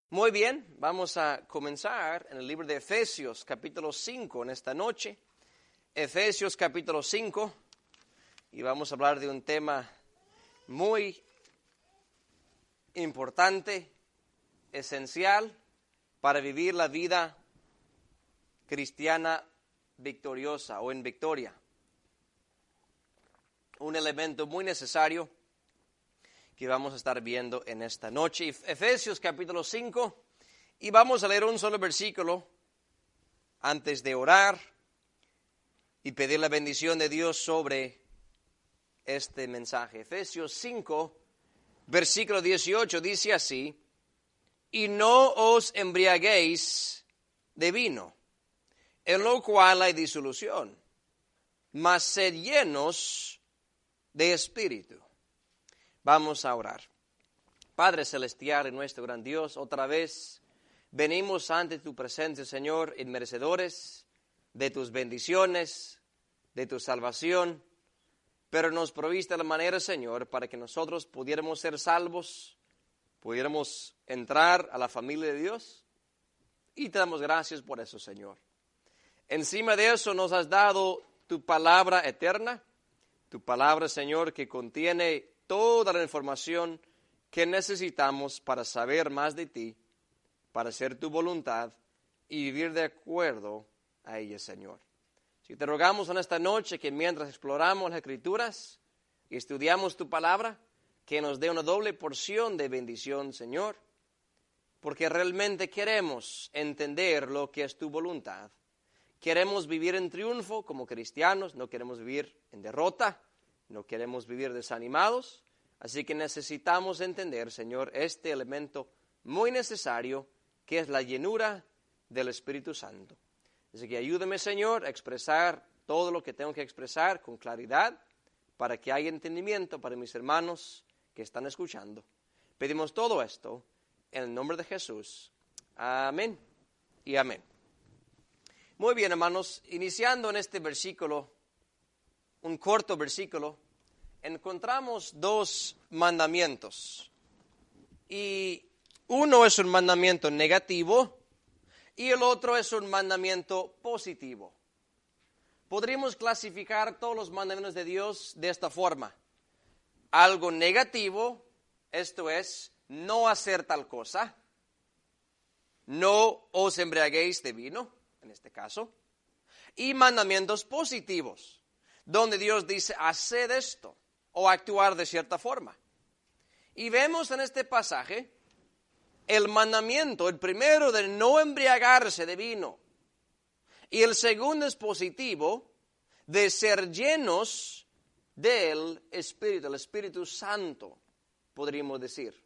Muy bien, vamos a comenzar en el libro de Efesios, capítulo 5, en esta noche. Efesios, capítulo 5, y vamos a hablar de un tema muy importante, esencial, para vivir la vida cristiana victoriosa o en victoria. Un elemento muy necesario que vamos a estar viendo en esta noche. Efesios capítulo 5, y vamos a leer un solo versículo antes de orar y pedir la bendición de Dios sobre este mensaje. Efesios 5, versículo 18, dice así: y no os embriaguéis de vino, en lo cual hay disolución, mas sed llenos de espíritu. Vamos a orar. Padre celestial y nuestro gran Dios, otra vez venimos ante tu presencia, Señor, inmerecedores de tus bendiciones, de tu salvación, pero nos proviste la manera, Señor, para que nosotros pudiéramos ser salvos, pudiéramos entrar a la familia de Dios, y te damos gracias por eso, Señor. Encima de eso nos has dado tu palabra eterna, tu palabra, Señor, que contiene toda la información que necesitamos para saber más de ti, para hacer tu voluntad y vivir de acuerdo a ella, Señor. Si te rogamos en esta noche que mientras exploramos las Escrituras y estudiamos tu palabra, que nos dé una doble porción de bendición, Señor, porque realmente queremos entender lo que es tu voluntad. Queremos vivir en triunfo como cristianos, no queremos vivir en derrota, no queremos vivir desanimados, así que necesitamos entender, Señor, este elemento muy necesario que es la llenura del Espíritu Santo. Así que ayúdame, Señor, a expresar todo lo que tengo que expresar con claridad para que haya entendimiento para mis hermanos que están escuchando. Pedimos todo esto en el nombre de Jesús. Amén y amén. Muy bien, hermanos, iniciando en este versículo, un corto versículo, encontramos dos mandamientos. Y uno es un mandamiento negativo y el otro es un mandamiento positivo. Podríamos clasificar todos los mandamientos de Dios de esta forma. Algo negativo, esto es, no hacer tal cosa. No os embriaguéis de vino, en este caso. Y mandamientos positivos, donde Dios dice, haced esto, o actuar de cierta forma. Y vemos en este pasaje el mandamiento, el primero de no embriagarse de vino, y el segundo es positivo, de ser llenos del Espíritu, el Espíritu Santo, podríamos decir.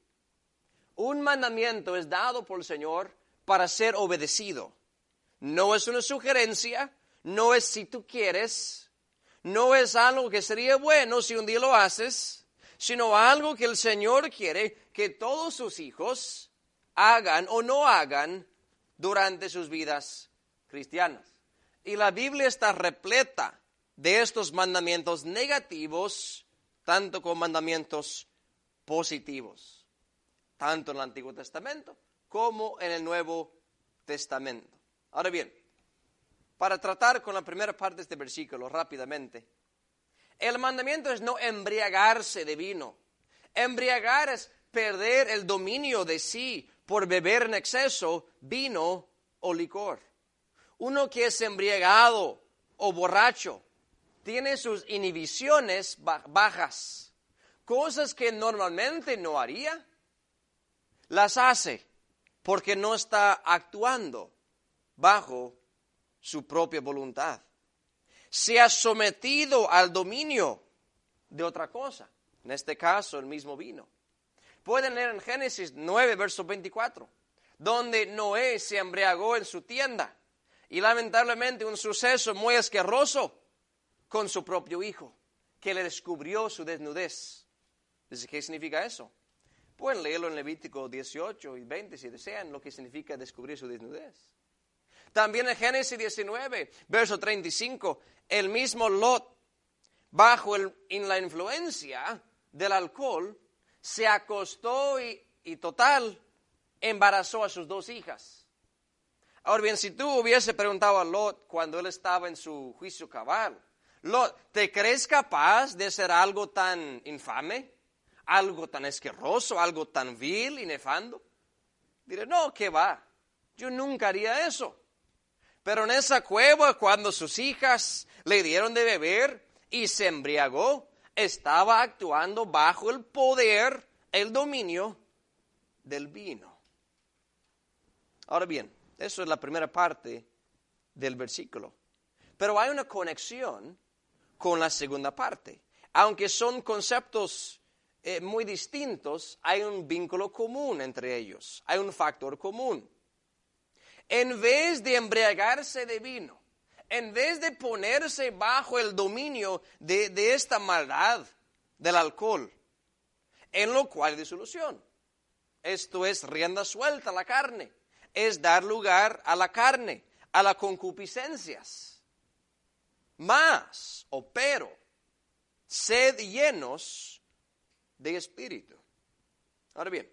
Un mandamiento es dado por el Señor para ser obedecido. No es una sugerencia, no es si tú quieres, no es algo que sería bueno si un día lo haces, sino algo que el Señor quiere que todos sus hijos hagan o no hagan durante sus vidas cristianas. Y la Biblia está repleta de estos mandamientos negativos, tanto como mandamientos positivos, tanto en el Antiguo Testamento como en el Nuevo Testamento. Ahora bien, para tratar con la primera parte de este versículo rápidamente, el mandamiento es no embriagarse de vino. Embriagar es perder el dominio de sí por beber en exceso vino o licor. Uno que es embriagado o borracho tiene sus inhibiciones bajas. Cosas que normalmente no haría, las hace porque no está actuando bajo su propia voluntad. Se ha sometido al dominio de otra cosa, en este caso el mismo vino. Pueden leer en Génesis 9, verso 24, donde Noé se embriagó en su tienda y lamentablemente un suceso muy asqueroso con su propio hijo, que le descubrió su desnudez. ¿Qué significa eso? Pueden leerlo en Levítico 18 y 20 si desean, lo que significa descubrir su desnudez. También en Génesis 19, verso 35, el mismo Lot, en la influencia del alcohol, se acostó y total, embarazó a sus 2 hijas. Ahora bien, si tú hubiese preguntado a Lot cuando él estaba en su juicio cabal, Lot, ¿te crees capaz de hacer algo tan infame? ¿Algo tan asqueroso? ¿Algo tan vil y nefando? Diré, no, ¿qué va? Yo nunca haría eso. Pero en esa cueva, cuando sus hijas le dieron de beber y se embriagó, estaba actuando bajo el poder, el dominio del vino. Ahora bien, eso es la primera parte del versículo. Pero hay una conexión con la segunda parte. Aunque son conceptos muy distintos, hay un vínculo común entre ellos. Hay un factor común. En vez de embriagarse de vino, en vez de ponerse bajo el dominio de esta maldad del alcohol, en lo cual hay disolución. Esto es rienda suelta a la carne. Es dar lugar a la carne, a las concupiscencias. Más, pero, sed llenos de espíritu. Ahora bien,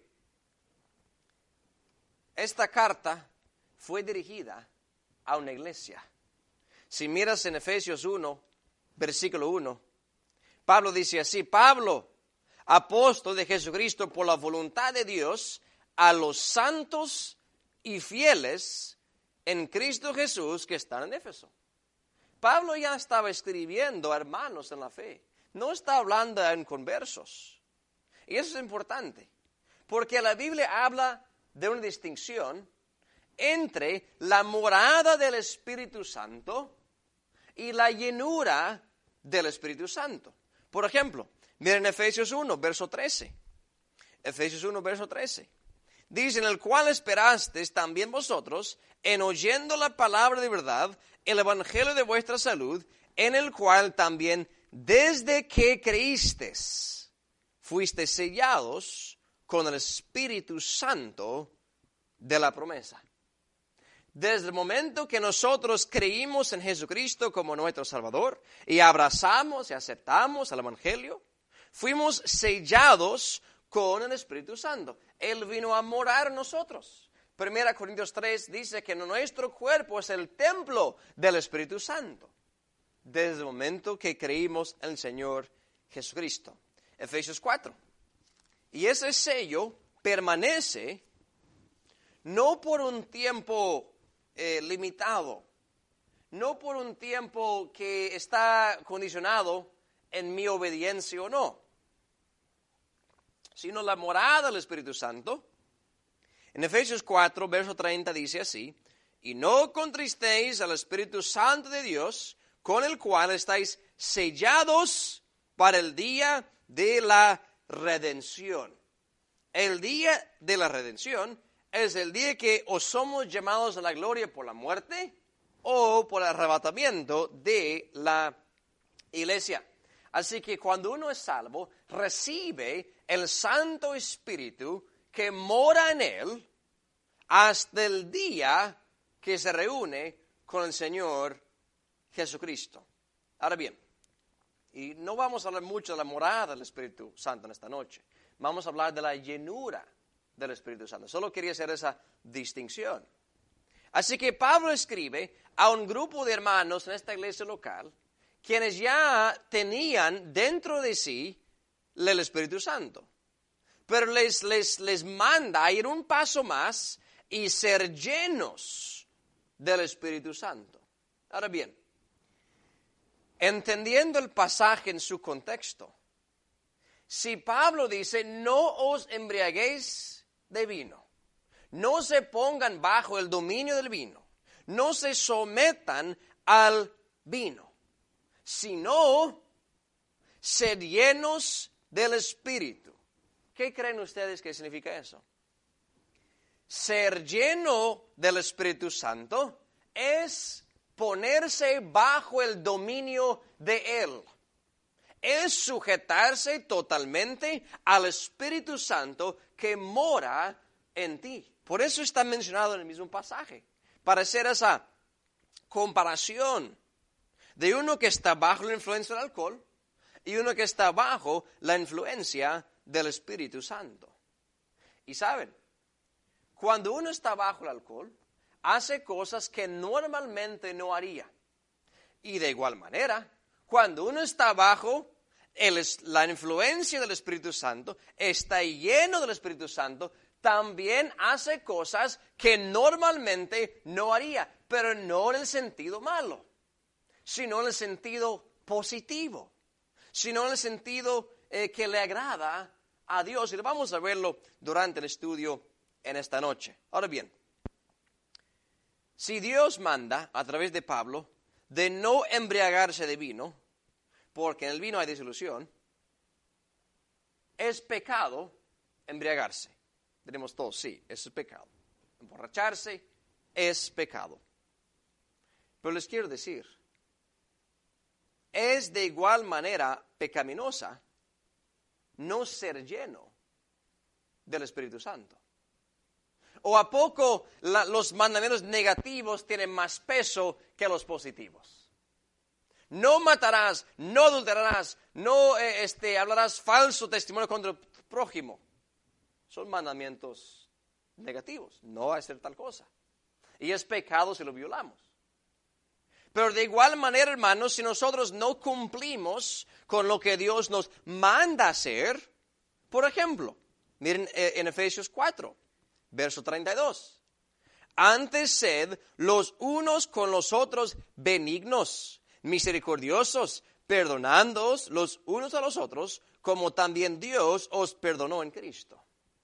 esta carta fue dirigida a una iglesia. Si miras en Efesios 1, versículo 1, Pablo dice así, Pablo, apóstol de Jesucristo por la voluntad de Dios, a los santos y fieles en Cristo Jesús que están en Éfeso. Pablo ya estaba escribiendo a hermanos en la fe. No está hablando en conversos. Y eso es importante, porque la Biblia habla de una distinción entre la morada del Espíritu Santo y la llenura del Espíritu Santo. Por ejemplo, miren Efesios 1, verso 13. Efesios 1, verso 13. Dice, en el cual esperasteis también vosotros, en oyendo la palabra de verdad, el evangelio de vuestra salud, en el cual también, desde que creísteis, fuisteis sellados con el Espíritu Santo de la promesa. Desde el momento que nosotros creímos en Jesucristo como nuestro Salvador y abrazamos y aceptamos el evangelio, fuimos sellados con el Espíritu Santo. Él vino a morar en nosotros. 1 Corintios 3 dice que nuestro cuerpo es el templo del Espíritu Santo. Desde el momento que creímos en el Señor Jesucristo. Efesios 4. Y ese sello permanece no por un tiempo limitado, no por un tiempo que está condicionado en mi obediencia o no, sino la morada del Espíritu Santo. En Efesios 4, verso 30 dice así, y no contristéis al Espíritu Santo de Dios, con el cual estáis sellados para el día de la redención. El día de la redención es el día que o somos llamados a la gloria por la muerte o por el arrebatamiento de la iglesia. Así que cuando uno es salvo, recibe el Santo Espíritu que mora en él hasta el día que se reúne con el Señor Jesucristo. Ahora bien, y no vamos a hablar mucho de la morada del Espíritu Santo en esta noche. Vamos a hablar de la llenura del Espíritu Santo. Solo quería hacer esa distinción. Así que Pablo escribe a un grupo de hermanos en esta iglesia local, quienes ya tenían dentro de sí el Espíritu Santo. Pero les manda a ir un paso más y ser llenos del Espíritu Santo. Ahora bien, entendiendo el pasaje en su contexto, si Pablo dice, no os embriaguéis de vino, no se pongan bajo el dominio del vino, no se sometan al vino, sino sed llenos del Espíritu. ¿Qué creen ustedes que significa eso? Ser lleno del Espíritu Santo es ponerse bajo el dominio de Él. Es sujetarse totalmente al Espíritu Santo que mora en ti. Por eso está mencionado en el mismo pasaje, para hacer esa comparación de uno que está bajo la influencia del alcohol y uno que está bajo la influencia del Espíritu Santo. Y saben, cuando uno está bajo el alcohol, hace cosas que normalmente no haría. Y de igual manera, cuando uno está bajo la influencia del Espíritu Santo, está lleno del Espíritu Santo, también hace cosas que normalmente no haría, pero no en el sentido malo, sino en el sentido positivo, sino en el sentido que le agrada a Dios. Y vamos a verlo durante el estudio en esta noche. Ahora bien, si Dios manda a través de Pablo de no embriagarse de vino, porque en el vino hay disolución, es pecado embriagarse. Tenemos todos, sí, eso es pecado. Emborracharse es pecado. Pero les quiero decir, es de igual manera pecaminosa no ser lleno del Espíritu Santo. ¿O a poco los mandamientos negativos tienen más peso que los positivos? No matarás, no adulterarás, no hablarás falso testimonio contra el prójimo. Son mandamientos negativos, no hacer tal cosa. Y es pecado si lo violamos. Pero de igual manera, hermanos, si nosotros no cumplimos con lo que Dios nos manda hacer, por ejemplo, miren en Efesios 4, verso 32. Antes sed los unos con los otros benignos, misericordiosos, perdonándoos los unos a los otros, como también Dios os perdonó en Cristo.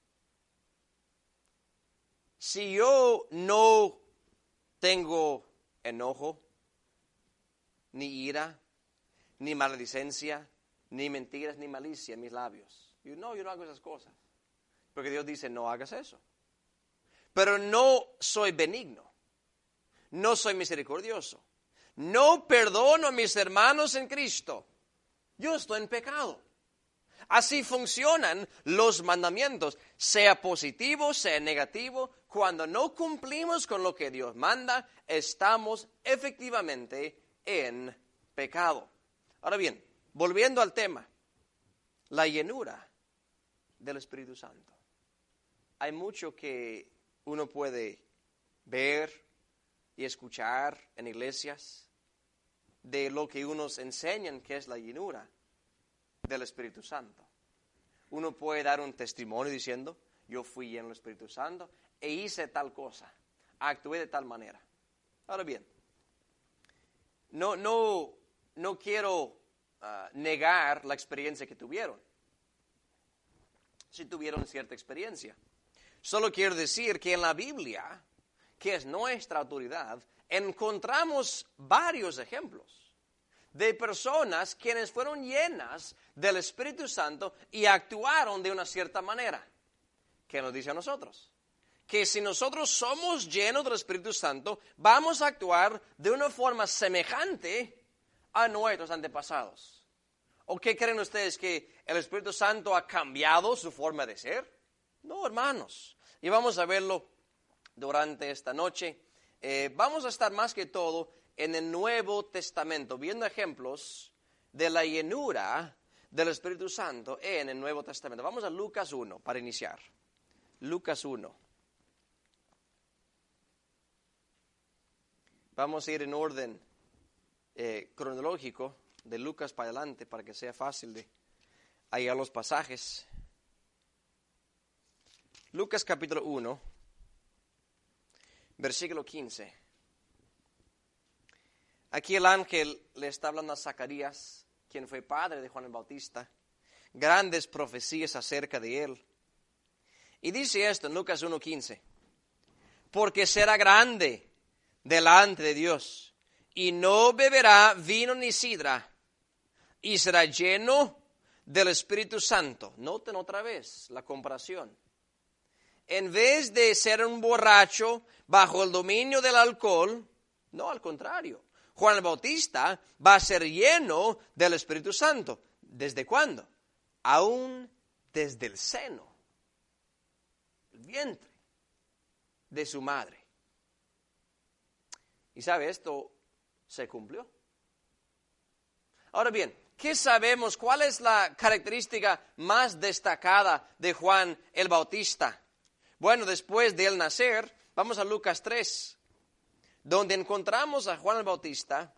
Si yo no tengo enojo, ni ira, ni maledicencia, ni mentiras, ni malicia en mis labios, yo no hago esas cosas, porque Dios dice no hagas eso. Pero no soy benigno, no soy misericordioso, no perdono a mis hermanos en Cristo, yo estoy en pecado. Así funcionan los mandamientos, sea positivo, sea negativo. Cuando no cumplimos con lo que Dios manda, estamos efectivamente en pecado. Ahora bien, volviendo al tema, la llenura del Espíritu Santo. Hay mucho que uno puede ver y escuchar en iglesias de lo que unos enseñan que es la llenura del Espíritu Santo. Uno puede dar un testimonio diciendo, yo fui lleno del Espíritu Santo e hice tal cosa, actué de tal manera. Ahora bien, no quiero negar la experiencia que tuvieron. Si tuvieron cierta experiencia. Solo quiero decir que en la Biblia, que es nuestra autoridad, encontramos varios ejemplos de personas quienes fueron llenas del Espíritu Santo y actuaron de una cierta manera. ¿Qué nos dice a nosotros? Que si nosotros somos llenos del Espíritu Santo, vamos a actuar de una forma semejante a nuestros antepasados. ¿O qué creen ustedes? ¿Que el Espíritu Santo ha cambiado su forma de ser? No, hermanos. Y vamos a verlo durante esta noche. Vamos a estar más que todo en el Nuevo Testamento, viendo ejemplos de la llenura del Espíritu Santo en el Nuevo Testamento. Vamos a Lucas 1 para iniciar. Lucas 1. Vamos a ir en orden cronológico de Lucas para adelante para que sea fácil de hallar los pasajes. Lucas capítulo 1, versículo 15. Aquí el ángel le está hablando a Zacarías, quien fue padre de Juan el Bautista, grandes profecías acerca de él. Y dice esto en Lucas 1:15, porque será grande delante de Dios, y no beberá vino ni sidra, y será lleno del Espíritu Santo. Noten otra vez la comparación. En vez de ser un borracho bajo el dominio del alcohol, no, al contrario. Juan el Bautista va a ser lleno del Espíritu Santo. ¿Desde cuándo? Aún desde el seno, el vientre de su madre. Y sabe, esto se cumplió. Ahora bien, ¿qué sabemos? ¿Cuál es la característica más destacada de Juan el Bautista? Bueno, después de él nacer, vamos a Lucas 3, donde encontramos a Juan el Bautista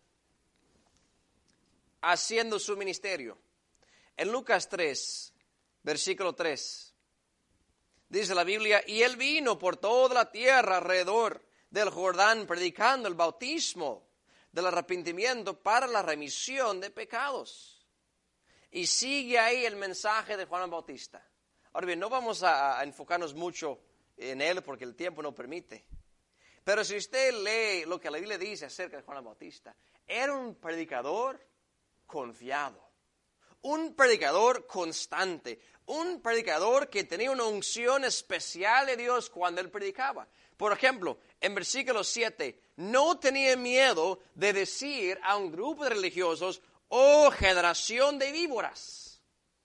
haciendo su ministerio. En Lucas 3, versículo 3, dice la Biblia, y él vino por toda la tierra alrededor del Jordán, predicando el bautismo del arrepentimiento para la remisión de pecados. Y sigue ahí el mensaje de Juan el Bautista. Ahora bien, no vamos a enfocarnos mucho en él porque el tiempo no permite. Pero si usted lee lo que la Biblia dice acerca de Juan el Bautista, era un predicador confiado, un predicador constante, un predicador que tenía una unción especial de Dios cuando él predicaba. Por ejemplo, en versículo 7, no tenía miedo de decir a un grupo de religiosos, oh generación de víboras.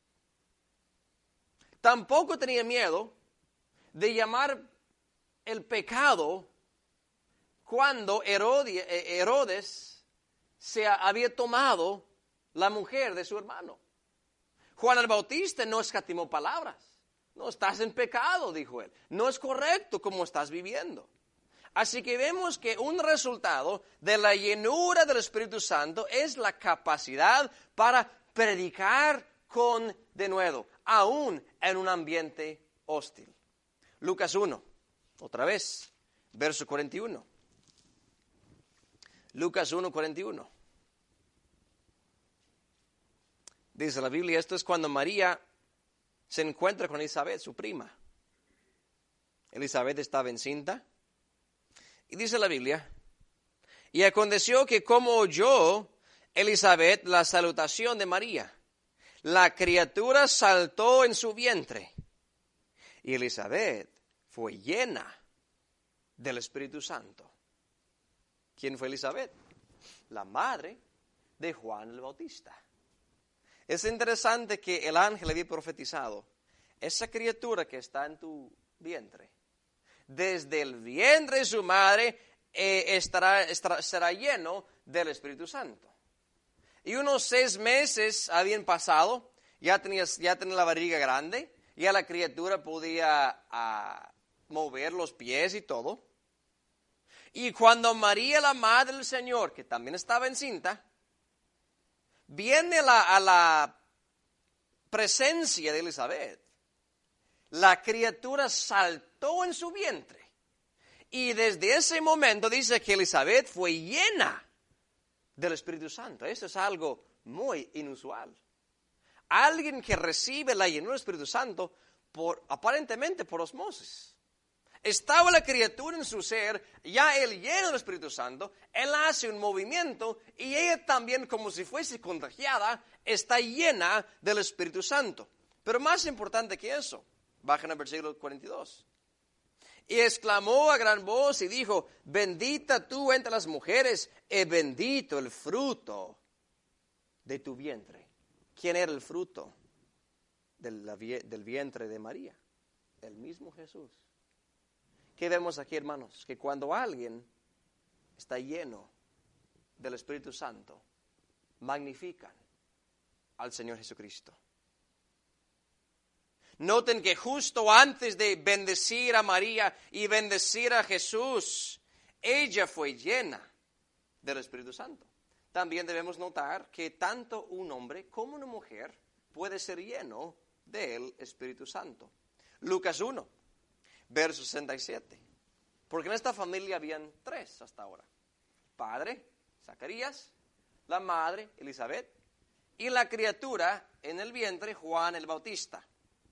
Tampoco tenía miedo de llamar el pecado cuando Herodes se había tomado la mujer de su hermano. Juan el Bautista no escatimó palabras. No, estás en pecado, dijo él. No es correcto como estás viviendo. Así que vemos que un resultado de la llenura del Espíritu Santo es la capacidad para predicar con denuedo, aún en un ambiente hostil. Lucas 1, otra vez, verso 41. Lucas 1, 41. Dice la Biblia, esto es cuando María se encuentra con Elizabeth, su prima. Elizabeth estaba encinta. Y dice la Biblia, y aconteció que como oyó Elizabeth la salutación de María, la criatura saltó en su vientre. Y Elizabeth fue llena del Espíritu Santo. ¿Quién fue Elizabeth? La madre de Juan el Bautista. Es interesante que el ángel había profetizado, esa criatura que está en tu vientre, desde el vientre de su madre será lleno del Espíritu Santo. Y unos 6 meses habían pasado, ya tenía la barriga grande, ya la criatura podía mover los pies y todo. Y cuando María, la madre del Señor, que también estaba encinta, viene a la presencia de Elizabeth, la criatura saltó en su vientre. Y desde ese momento dice que Elizabeth fue llena del Espíritu Santo. Eso es algo muy inusual. Alguien que recibe la llenura del Espíritu Santo aparentemente por osmosis. Estaba la criatura en su ser, ya él lleno del Espíritu Santo, él hace un movimiento y ella también, como si fuese contagiada, está llena del Espíritu Santo. Pero más importante que eso, bajen al versículo 42. Y exclamó a gran voz y dijo, bendita tú entre las mujeres y bendito el fruto de tu vientre. ¿Quién era el fruto del vientre de María? El mismo Jesús. ¿Qué vemos aquí, hermanos? Que cuando alguien está lleno del Espíritu Santo, magnifican al Señor Jesucristo. Noten que justo antes de bendecir a María y bendecir a Jesús, ella fue llena del Espíritu Santo. También debemos notar que tanto un hombre como una mujer puede ser lleno del Espíritu Santo. Lucas 1, verso 67. Porque en esta familia habían 3 hasta ahora. Padre, Zacarías, la madre, Elizabeth, y la criatura en el vientre, Juan el Bautista.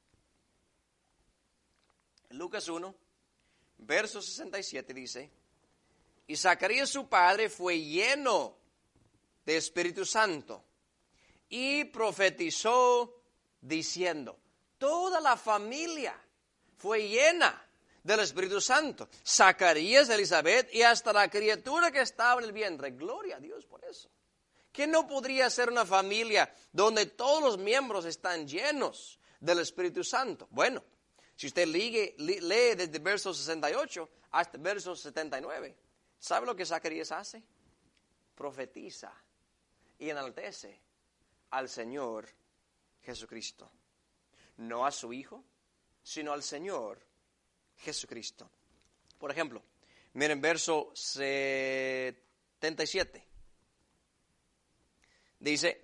Lucas 1, verso 67 dice, y Zacarías su padre fue lleno de Espíritu Santo y profetizó diciendo, toda la familia fue llena del Espíritu Santo. Zacarías, Elizabeth y hasta la criatura que estaba en el vientre. Gloria a Dios por eso. ¿Qué no podría ser una familia donde todos los miembros están llenos del Espíritu Santo? Bueno, si usted lee desde el verso 68 hasta el verso 79, ¿sabe lo que Zacarías hace? Profetiza y enaltece al Señor Jesucristo. No a su Hijo, sino al Señor Jesucristo. Por ejemplo, miren verso 77. Dice,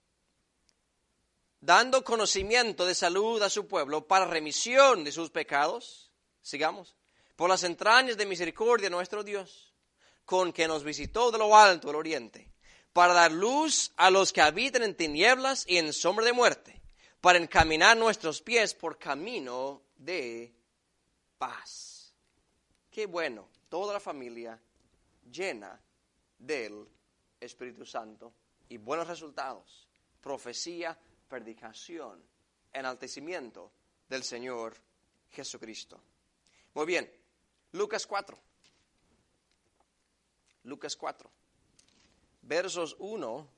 dando conocimiento de salud a su pueblo para remisión de sus pecados, sigamos, por las entrañas de misericordia de nuestro Dios, con que nos visitó de lo alto del oriente, para dar luz a los que habitan en tinieblas y en sombra de muerte, para encaminar nuestros pies por camino de paz. Qué bueno, toda la familia llena del Espíritu Santo y buenos resultados, profecía, predicación, enaltecimiento del Señor Jesucristo. Muy bien, Lucas 4, versos 1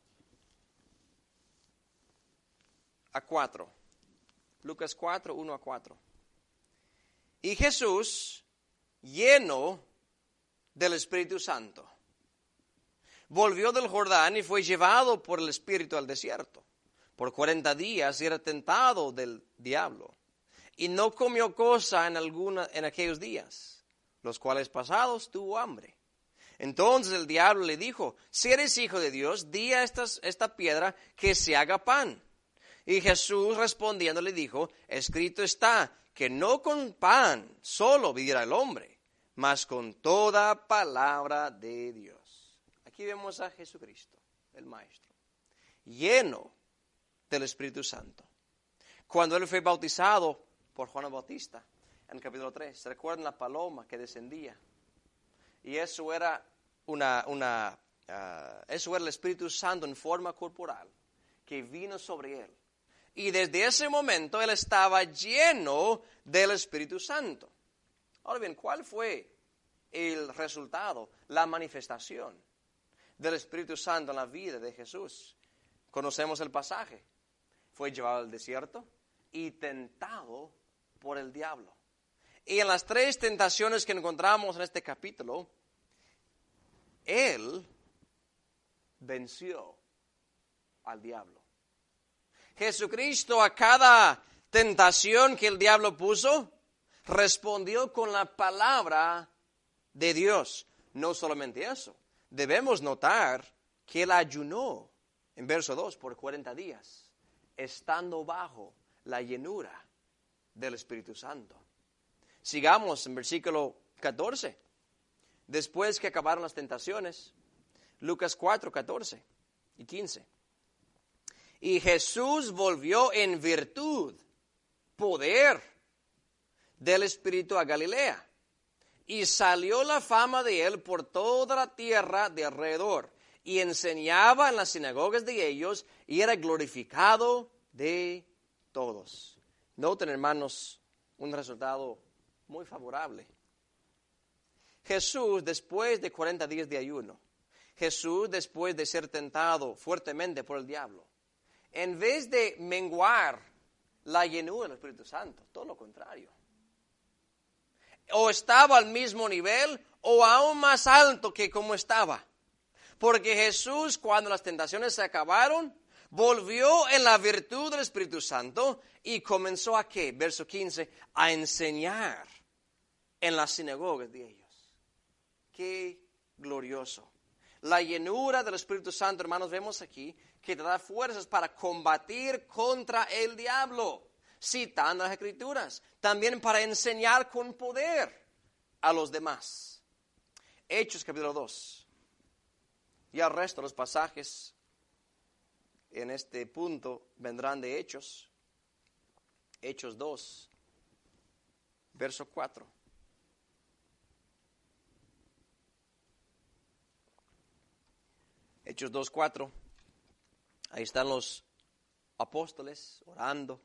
a 4. Lucas 4, 1 a 4. Y Jesús, lleno del Espíritu Santo, volvió del Jordán y fue llevado por el Espíritu al desierto. Por 40 días era tentado del diablo, y no comió cosa en aquellos días, los cuales pasados tuvo hambre. Entonces el diablo le dijo, si eres hijo de Dios, di a esta piedra que se haga pan. Y Jesús respondiendo le dijo, escrito está, que no con pan solo vivirá el hombre, mas con toda palabra de Dios. Aquí vemos a Jesucristo, el Maestro, lleno del Espíritu Santo. Cuando él fue bautizado por Juan el Bautista, en el capítulo 3, ¿se recuerdan la paloma que descendía? Y eso era eso era el Espíritu Santo en forma corporal que vino sobre él. Y desde ese momento él estaba lleno del Espíritu Santo. Ahora bien, ¿cuál fue el resultado, la manifestación del Espíritu Santo en la vida de Jesús? Conocemos el pasaje. Fue llevado al desierto y tentado por el diablo. Y en las 3 tentaciones que encontramos en este capítulo, él venció al diablo. Jesucristo a cada tentación que el diablo puso, respondió con la palabra de Dios. No solamente eso, debemos notar que él ayunó en verso 2 por 40 días, estando bajo la llenura del Espíritu Santo. Sigamos en versículo 14. Después que acabaron las tentaciones, Lucas 4, 14 y 15. Y Jesús volvió en virtud, poder del Espíritu a Galilea. Y salió la fama de él por toda la tierra de alrededor. Y enseñaba en las sinagogas de ellos y era glorificado de todos. Noten, hermanos, un resultado muy favorable. Jesús, después de 40 días de ayuno, Jesús, después de ser tentado fuertemente por el diablo, en vez de menguar la llenura del Espíritu Santo, todo lo contrario. O estaba al mismo nivel o aún más alto que como estaba. Porque Jesús, cuando las tentaciones se acabaron, volvió en la virtud del Espíritu Santo y comenzó a ¿qué? Verso 15, a enseñar en las sinagogas de ellos. ¡Qué glorioso! La llenura del Espíritu Santo, hermanos, vemos aquí que te da fuerzas para combatir contra el diablo, citando las Escrituras, también para enseñar con poder a los demás. Hechos capítulo 2. Y el resto de los pasajes en este punto vendrán de Hechos. Hechos 2, verso 4. Hechos 2, 4. Ahí están los apóstoles orando,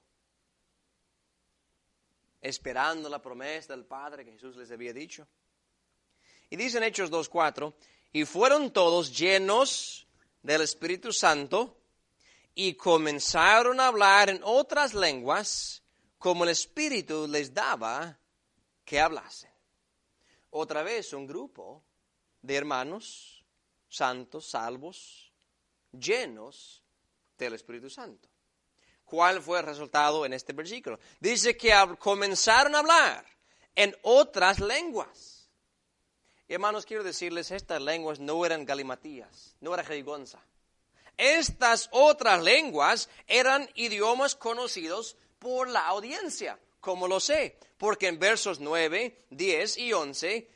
esperando la promesa del Padre que Jesús les había dicho. Y dice en Hechos 2, 4, y fueron todos llenos del Espíritu Santo y comenzaron a hablar en otras lenguas como el Espíritu les daba que hablasen. Otra vez un grupo de hermanos santos, salvos, llenos del Espíritu Santo. ¿Cuál fue el resultado en este versículo? Dice que comenzaron a hablar en otras lenguas. Hermanos, quiero decirles, estas lenguas no eran galimatías, no era jerigonza. Estas otras lenguas eran idiomas conocidos por la audiencia. ¿Cómo lo sé? Porque en versos 9, 10 y 11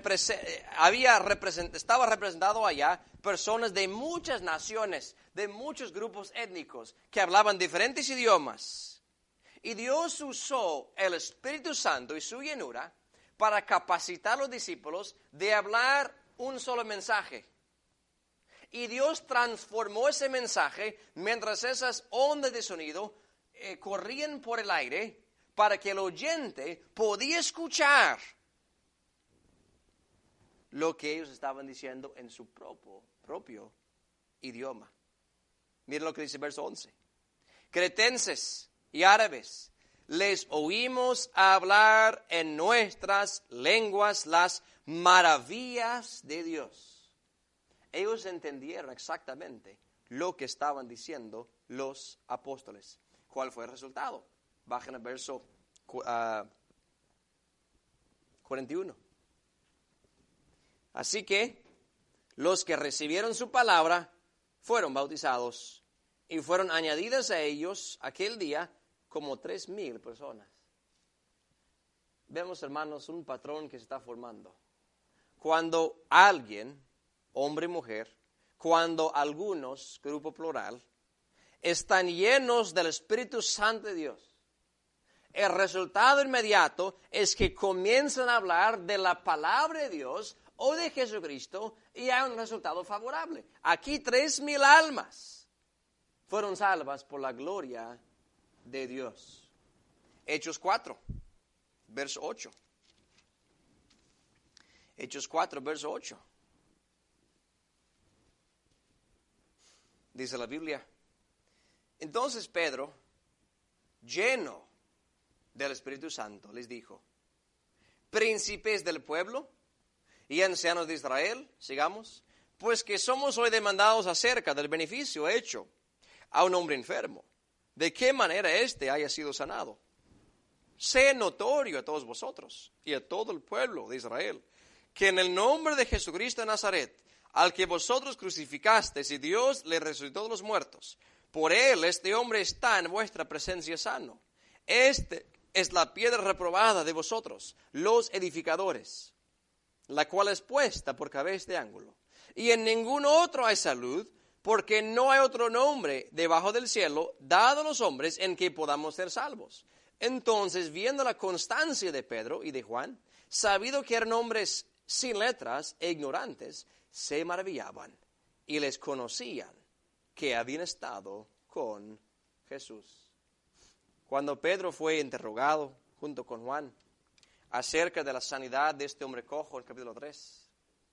estaba representado allá personas de muchas naciones, de muchos grupos étnicos que hablaban diferentes idiomas. Y Dios usó el Espíritu Santo y su llenura para capacitar a los discípulos de hablar un solo mensaje. Y Dios transformó ese mensaje mientras esas ondas de sonido corrían por el aire para que el oyente podía escuchar lo que ellos estaban diciendo en su propio idioma. Miren lo que dice el verso 11. Cretenses y árabes, les oímos hablar en nuestras lenguas las maravillas de Dios. Ellos entendieron exactamente lo que estaban diciendo los apóstoles. ¿Cuál fue el resultado? Bajen al verso 41. Así que los que recibieron su palabra fueron bautizados y fueron añadidas a ellos aquel día como 3,000 personas. Vemos, hermanos, un patrón que se está formando. Cuando alguien, hombre y mujer, cuando algunos, grupo plural, están llenos del Espíritu Santo de Dios, el resultado inmediato es que comienzan a hablar de la palabra de Dios o de Jesucristo y hay un resultado favorable. Aquí 3,000 almas fueron salvas por la gloria de Dios. Hechos 4, verso 8. Hechos 4, verso 8. Dice la Biblia: entonces Pedro, lleno del Espíritu Santo, les dijo: príncipes del pueblo y ancianos de Israel, sigamos, pues que somos hoy demandados acerca del beneficio hecho a un hombre enfermo, de qué manera éste haya sido sanado. Sea notorio a todos vosotros y a todo el pueblo de Israel, que en el nombre de Jesucristo de Nazaret, al que vosotros crucificasteis y Dios le resucitó de los muertos, por él este hombre está en vuestra presencia sano. Este es la piedra reprobada de vosotros, los edificadores, la cual es puesta por cabeza de ángulo. Y en ningún otro hay salud, porque no hay otro nombre debajo del cielo dado a los hombres en que podamos ser salvos. Entonces, viendo la constancia de Pedro y de Juan, sabido que eran hombres sin letras e ignorantes, se maravillaban y les conocían que habían estado con Jesús. Cuando Pedro fue interrogado junto con Juan acerca de la sanidad de este hombre cojo en el capítulo 3,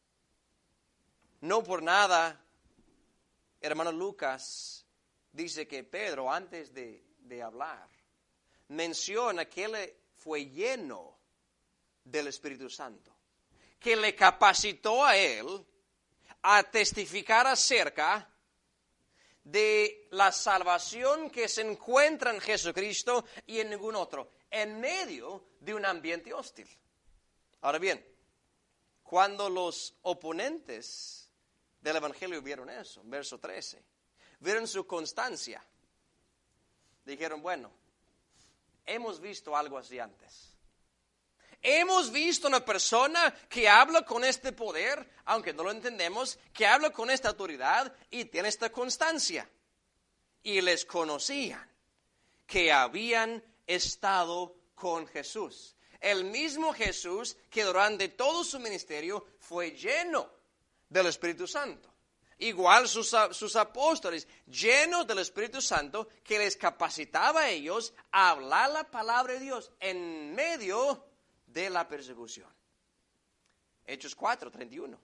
no por nada, hermano Lucas dice que Pedro, antes de hablar, menciona que él fue lleno del Espíritu Santo, que le capacitó a él a testificar acerca de la salvación que se encuentra en Jesucristo y en ningún otro, en medio de un ambiente hostil. Ahora bien, cuando los oponentes del Evangelio vieron eso, en verso 13, vieron su constancia, dijeron: bueno, hemos visto algo así antes. Hemos visto una persona que habla con este poder, aunque no lo entendemos, que habla con esta autoridad y tiene esta constancia. Y les conocían que habían estado con Jesús. El mismo Jesús que durante todo su ministerio fue lleno del Espíritu Santo. Igual sus apóstoles, llenos del Espíritu Santo, que les capacitaba a ellos a hablar la palabra de Dios en medio de la persecución. Hechos 4:31.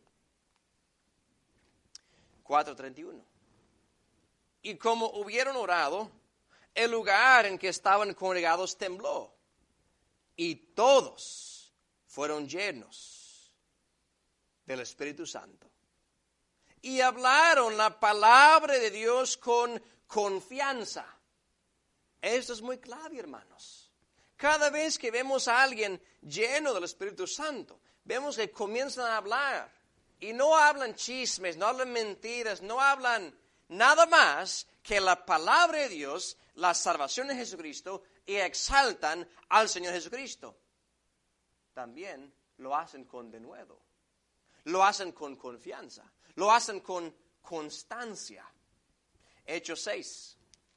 4:31. Y como hubieron orado, el lugar en que estaban congregados tembló, y todos fueron llenos del Espíritu Santo. Y hablaron la palabra de Dios con confianza. Esto es muy clave, hermanos. Cada vez que vemos a alguien lleno del Espíritu Santo, vemos que comienzan a hablar. Y no hablan chismes, no hablan mentiras, no hablan nada más que la palabra de Dios, la salvación de Jesucristo, y exaltan al Señor Jesucristo. También lo hacen con denuedo, lo hacen con confianza, lo hacen con constancia. Hechos 6,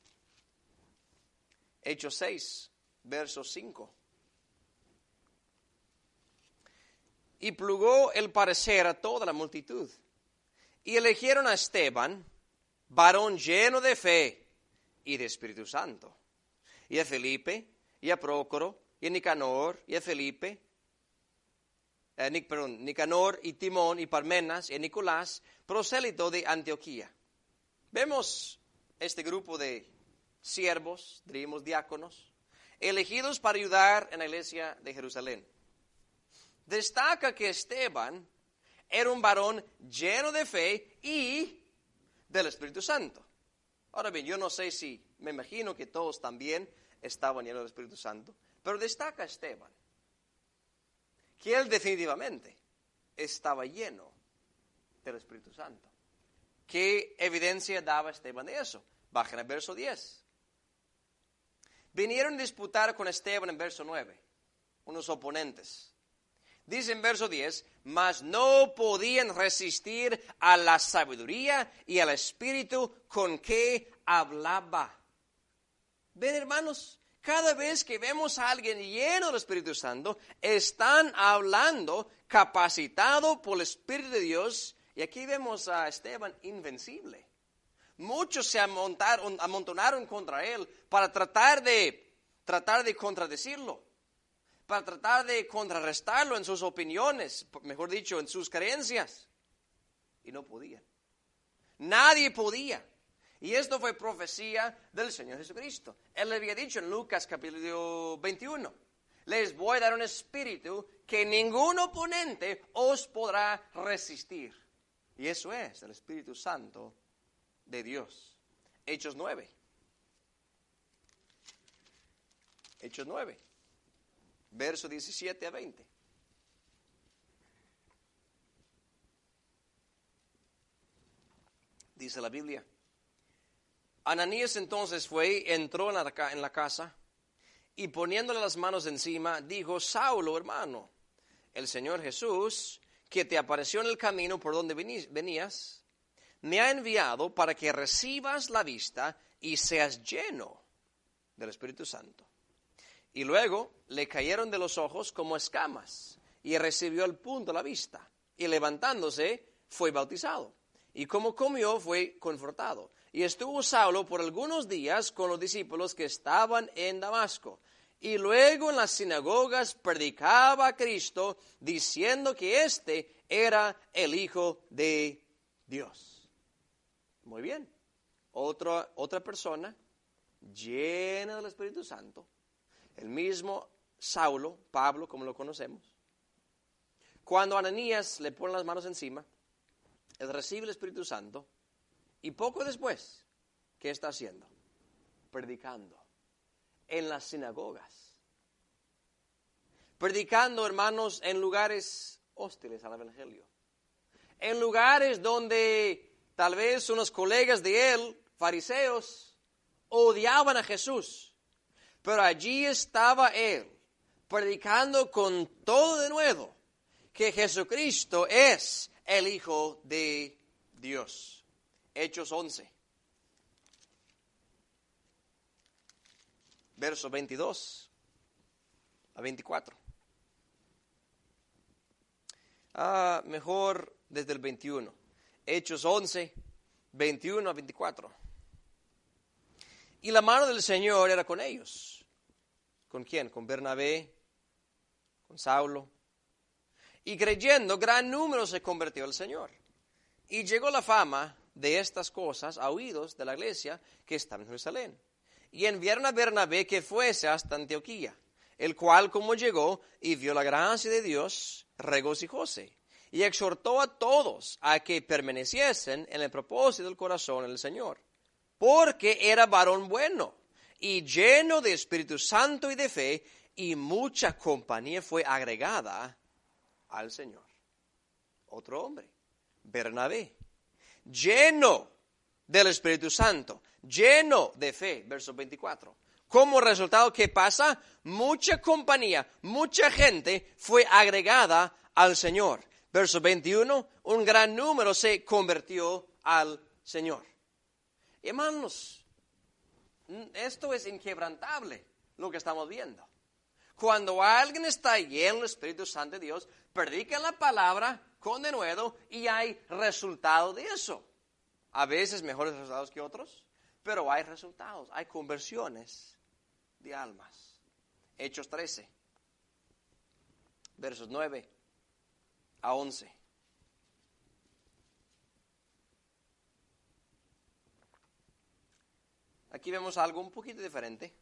verso 5. Y plugó el parecer a toda la multitud, y eligieron a Esteban, varón lleno de fe y de Espíritu Santo, y a Felipe, y a Prócoro, y a Nicanor, y a Felipe, Nicanor, y Timón, y Parmenas, y a Nicolás, prosélito de Antioquía. Vemos este grupo de siervos, diríamos diáconos, elegidos para ayudar en la iglesia de Jerusalén. Destaca que Esteban era un varón lleno de fe y del Espíritu Santo. Ahora bien, yo no sé si, me imagino que todos también estaban llenos del Espíritu Santo, pero destaca Esteban, que él definitivamente estaba lleno del Espíritu Santo. ¿Qué evidencia daba Esteban de eso? Bajen al verso 10. Vinieron a disputar con Esteban en verso 9, unos oponentes. Dice en verso 10, mas no podían resistir a la sabiduría y al espíritu con que hablaba. Ven, hermanos, cada vez que vemos a alguien lleno del Espíritu Santo, están hablando capacitado por el Espíritu de Dios. Y aquí vemos a Esteban invencible. Muchos se amontonaron contra él para tratar de contradecirlo, para tratar de contrarrestarlo en sus opiniones, mejor dicho, en sus creencias. Y no podían. Nadie podía. Y esto fue profecía del Señor Jesucristo. Él le había dicho en Lucas capítulo 21, les voy a dar un espíritu que ningún oponente os podrá resistir. Y eso es el Espíritu Santo de Dios. Hechos 9. Hechos 9. Verso 17 a 20. Dice la Biblia. Ananías entonces entró en la casa y poniéndole las manos encima, dijo, Saulo, hermano, el Señor Jesús, que te apareció en el camino por donde venías, me ha enviado para que recibas la vista y seas lleno del Espíritu Santo. Y luego le cayeron de los ojos como escamas, y recibió al punto la vista, y levantándose fue bautizado. Y como comió fue confortado. Y estuvo Saulo por algunos días con los discípulos que estaban en Damasco. Y luego en las sinagogas predicaba a Cristo, diciendo que éste era el Hijo de Dios. Muy bien. Otra persona llena del Espíritu Santo. El mismo Saulo, Pablo, como lo conocemos. Cuando Ananías le pone las manos encima, él recibe el Espíritu Santo y poco después, ¿qué está haciendo? Predicando en las sinagogas. Predicando, hermanos, en lugares hostiles al Evangelio. En lugares donde tal vez unos colegas de él, fariseos, odiaban a Jesús. Pero allí estaba él, predicando con todo denuedo que Jesucristo es el Hijo de Dios. Hechos 11, verso 22 a 24. Mejor desde el 21. Hechos 11, 21 a 24. Y la mano del Señor era con ellos. ¿Con quién? Con Bernabé, con Saulo. Y creyendo, gran número se convirtió al Señor. Y llegó la fama de estas cosas a oídos de la iglesia que estaba en Jerusalén. Y enviaron a Bernabé que fuese hasta Antioquía, el cual, como llegó y vio la gracia de Dios, regocijóse. Y exhortó a todos a que permaneciesen en el propósito del corazón en el Señor. Porque era varón bueno y lleno de Espíritu Santo y de fe, y mucha compañía fue agregada al Señor. Otro hombre, Bernabé, lleno del Espíritu Santo, lleno de fe, verso 24. Como resultado, ¿qué pasa? Mucha compañía, mucha gente fue agregada al Señor. Verso 21, un gran número se convirtió al Señor. Hermanos, esto es inquebrantable lo que estamos viendo. Cuando alguien está lleno del Espíritu Santo de Dios, predica la palabra con denuedo y hay resultado de eso. A veces mejores resultados que otros, pero hay resultados, hay conversiones de almas. Hechos 13, versos 9 a 11. Aquí vemos algo un poquito diferente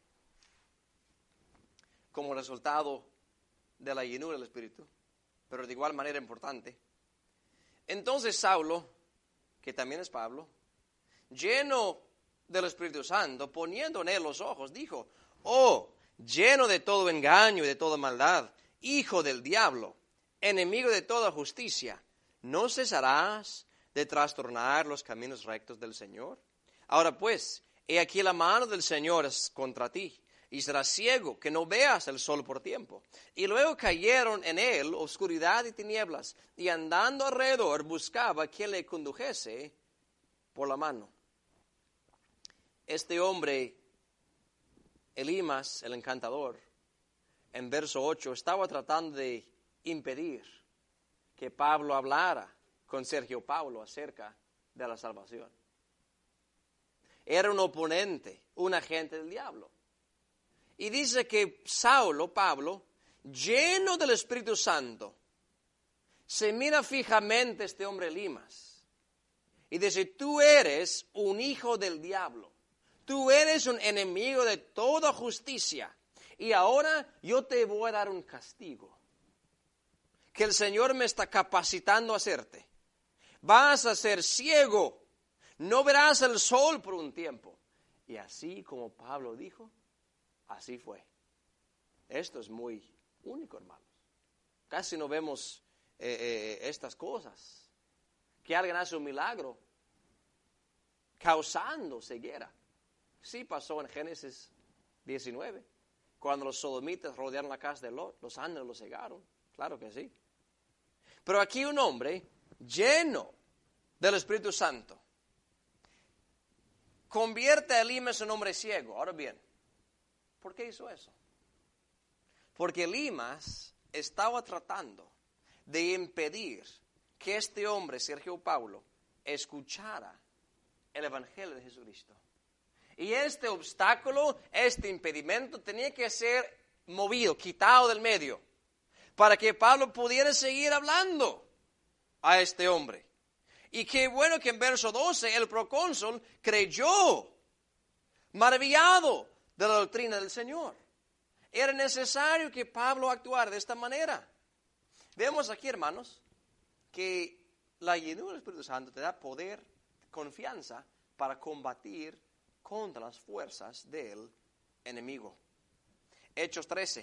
como resultado de la llenura del Espíritu, pero de igual manera importante. Entonces Saulo, que también es Pablo, lleno del Espíritu Santo, poniendo en él los ojos, dijo: oh, lleno de todo engaño y de toda maldad, hijo del diablo, enemigo de toda justicia, ¿no cesarás de trastornar los caminos rectos del Señor? Ahora pues, he aquí la mano del Señor es contra ti, y serás ciego, que no veas el sol por tiempo. Y luego cayeron en él oscuridad y tinieblas, y andando alrededor buscaba quien le condujese por la mano. Este hombre, Elimas, el encantador, en verso 8, estaba tratando de impedir que Pablo hablara con Sergio Paulo acerca de la salvación. Era un oponente, un agente del diablo. Y dice que Saulo, Pablo, lleno del Espíritu Santo, se mira fijamente a este hombre Elimas y dice: tú eres un hijo del diablo, tú eres un enemigo de toda justicia, y ahora yo te voy a dar un castigo que el Señor me está capacitando a hacerte. Vas a ser ciego, no verás el sol por un tiempo. Y así como Pablo dijo, así fue. Esto es muy único, hermanos. Casi no vemos estas cosas. Que alguien hace un milagro causando ceguera. Sí pasó en Génesis 19, cuando los sodomitas rodearon la casa de Lot, los ángeles los cegaron. Claro que sí. Pero aquí un hombre lleno del Espíritu Santo convierte a Elimas en un hombre ciego. Ahora bien, ¿por qué hizo eso? Porque Elimas estaba tratando de impedir que este hombre, Sergio Paulo, escuchara el Evangelio de Jesucristo. Y este obstáculo, este impedimento tenía que ser movido, quitado del medio, para que Pablo pudiera seguir hablando a este hombre. Y qué bueno que en verso 12 el procónsul creyó, maravillado de la doctrina del Señor. Era necesario que Pablo actuara de esta manera. Vemos aquí, hermanos, que la llenura del Espíritu Santo te da poder, confianza para combatir contra las fuerzas del enemigo. Hechos 13,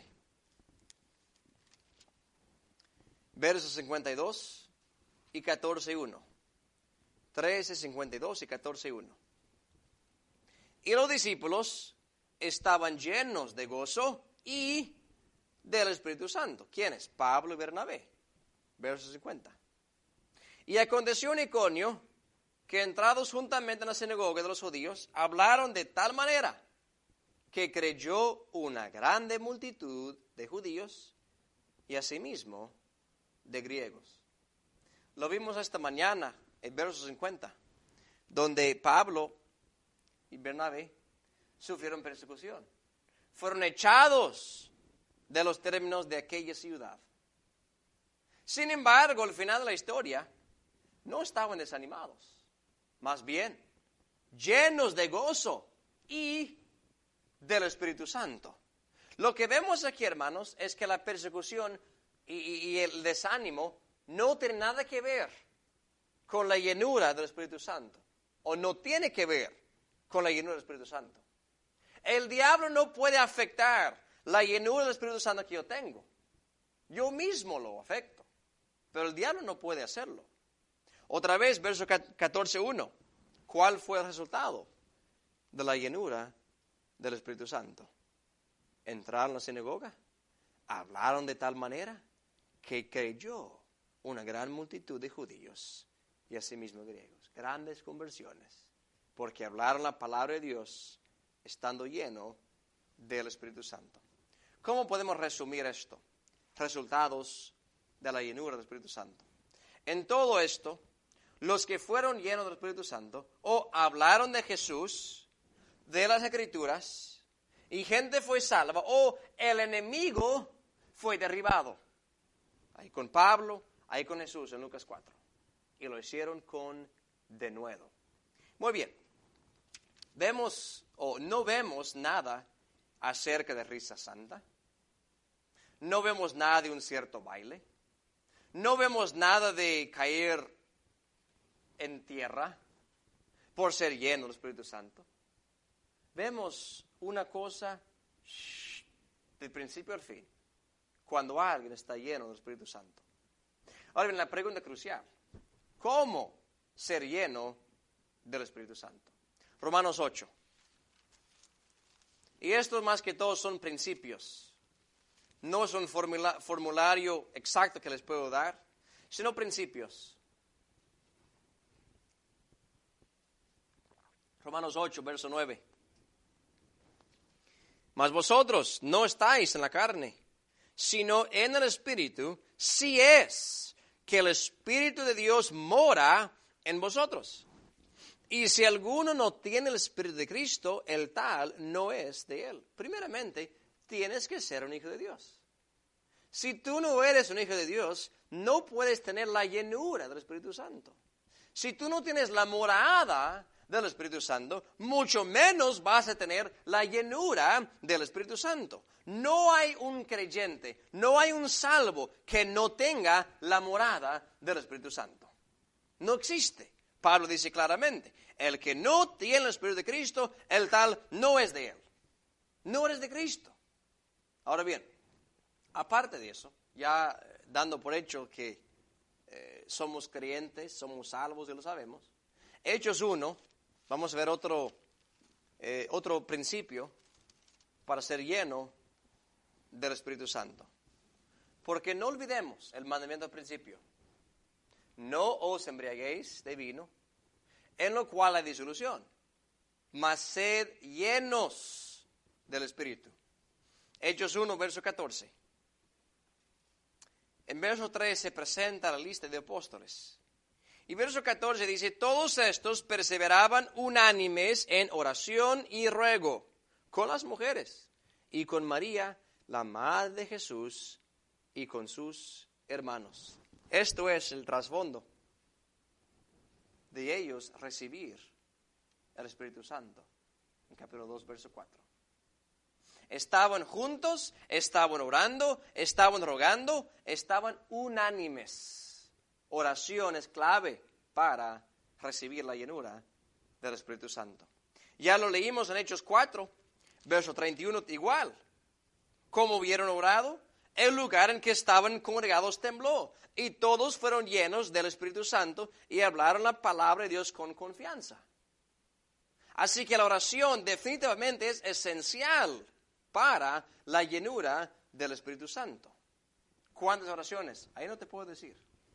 versos 52 y 14:1. 13, 52 y 14:1. Y los discípulos estaban llenos de gozo y del Espíritu Santo. ¿Quiénes? Pablo y Bernabé. Verso 50. Y aconteció en Iconio que entrados juntamente en la sinagoga de los judíos, hablaron de tal manera que creyó una grande multitud de judíos y asimismo de griegos. Lo vimos esta mañana en verso 50, donde Pablo y Bernabé sufrieron persecución. Fueron echados de los términos de aquella ciudad. Sin embargo, al final de la historia, no estaban desanimados. Más bien, llenos de gozo y del Espíritu Santo. Lo que vemos aquí, hermanos, es que la persecución y el desánimo no tienen nada que ver con la llenura del Espíritu Santo. O no tiene que ver con la llenura del Espíritu Santo. El diablo no puede afectar la llenura del Espíritu Santo que yo tengo. Yo mismo lo afecto, pero el diablo no puede hacerlo. Otra vez, verso 14:1. ¿Cuál fue el resultado de la llenura del Espíritu Santo? Entraron a la sinagoga, hablaron de tal manera que creyó una gran multitud de judíos y asimismo griegos. Grandes conversiones, porque hablaron la palabra de Dios estando lleno del Espíritu Santo. ¿Cómo podemos resumir esto? Resultados de la llenura del Espíritu Santo. En todo esto, los que fueron llenos del Espíritu Santo o hablaron de Jesús, de las Escrituras, y gente fue salva, o el enemigo fue derribado. Ahí con Pablo, ahí con Jesús en Lucas 4. Y lo hicieron con denuedo. Muy bien. No vemos nada acerca de risa santa. No vemos nada de un cierto baile. No vemos nada de caer en tierra por ser lleno del Espíritu Santo. Vemos una cosa del principio al fin, cuando alguien está lleno del Espíritu Santo. Ahora bien, la pregunta crucial: ¿cómo ser lleno del Espíritu Santo? Romanos 8. Y estos más que todo son principios. No es un formulario exacto que les puedo dar, sino principios. Romanos 8, verso 9. Mas vosotros no estáis en la carne, sino en el Espíritu, si es que el Espíritu de Dios mora en vosotros. Y si alguno no tiene el Espíritu de Cristo, el tal no es de él. Primeramente, tienes que ser un hijo de Dios. Si tú no eres un hijo de Dios, no puedes tener la llenura del Espíritu Santo. Si tú no tienes la morada del Espíritu Santo, mucho menos vas a tener la llenura del Espíritu Santo. No hay un creyente, no hay un salvo que no tenga la morada del Espíritu Santo. No existe. Pablo dice claramente, el que no tiene el Espíritu de Cristo, el tal no es de él. No eres de Cristo. Ahora bien, aparte de eso, ya dando por hecho que somos creyentes, somos salvos y lo sabemos, Hechos 1, vamos a ver otro principio para ser lleno del Espíritu Santo. Porque no olvidemos el mandamiento al principio. No os embriaguéis de vino, en lo cual hay disolución, mas sed llenos del Espíritu. Hechos 1, verso 14. En verso 3 se presenta la lista de apóstoles. Y verso 14 dice, todos estos perseveraban unánimes en oración y ruego con las mujeres y con María, la madre de Jesús, y con sus hermanos. Esto es el trasfondo de ellos recibir el Espíritu Santo. En capítulo 2, verso 4. Estaban juntos, estaban orando, estaban rogando, estaban unánimes. Oración es clave para recibir la llenura del Espíritu Santo. Ya lo leímos en Hechos 4, verso 31, igual. Como hubieron orado, el lugar en que estaban congregados tembló, y todos fueron llenos del Espíritu Santo y hablaron la palabra de Dios con confianza. Así que la oración definitivamente es esencial para la llenura del Espíritu Santo. ¿Cuántas oraciones? Ahí no te puedo decir.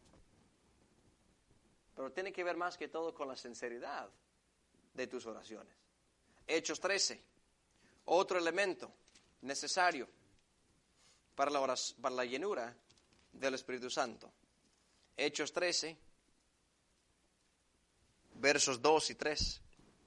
Pero tiene que ver más que todo con la sinceridad de tus oraciones. Hechos 13, otro elemento necesario para la llenura del Espíritu Santo. Hechos 13, versos 2 y 3.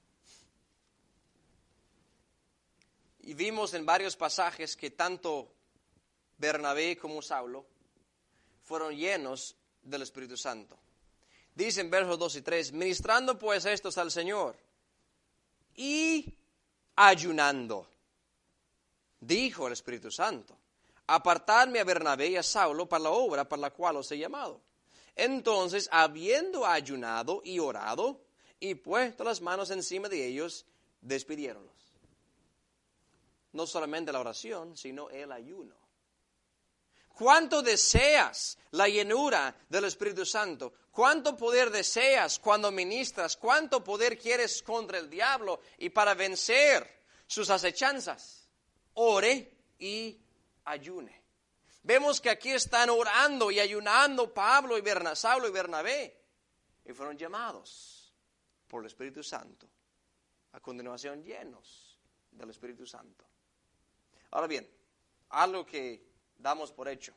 Y vimos en varios pasajes que tanto Bernabé como Saulo fueron llenos del Espíritu Santo. Dice en versos 2 y 3, ministrando pues estos al Señor y ayunando, dijo el Espíritu Santo, apartadme a Bernabé y a Saulo para la obra para la cual os he llamado. Entonces, habiendo ayunado y orado y puesto las manos encima de ellos, despidieronlos. no solamente la oración, sino el ayuno. ¿Cuánto deseas la llenura del Espíritu Santo? ¿Cuánto poder deseas cuando ministras? ¿Cuánto poder quieres contra el diablo y para vencer sus acechanzas? Ore y ayune. Vemos que aquí están orando y ayunando Saulo y Bernabé, y fueron llamados por el Espíritu Santo. A continuación, llenos del Espíritu Santo. Ahora bien, algo que damos por hecho.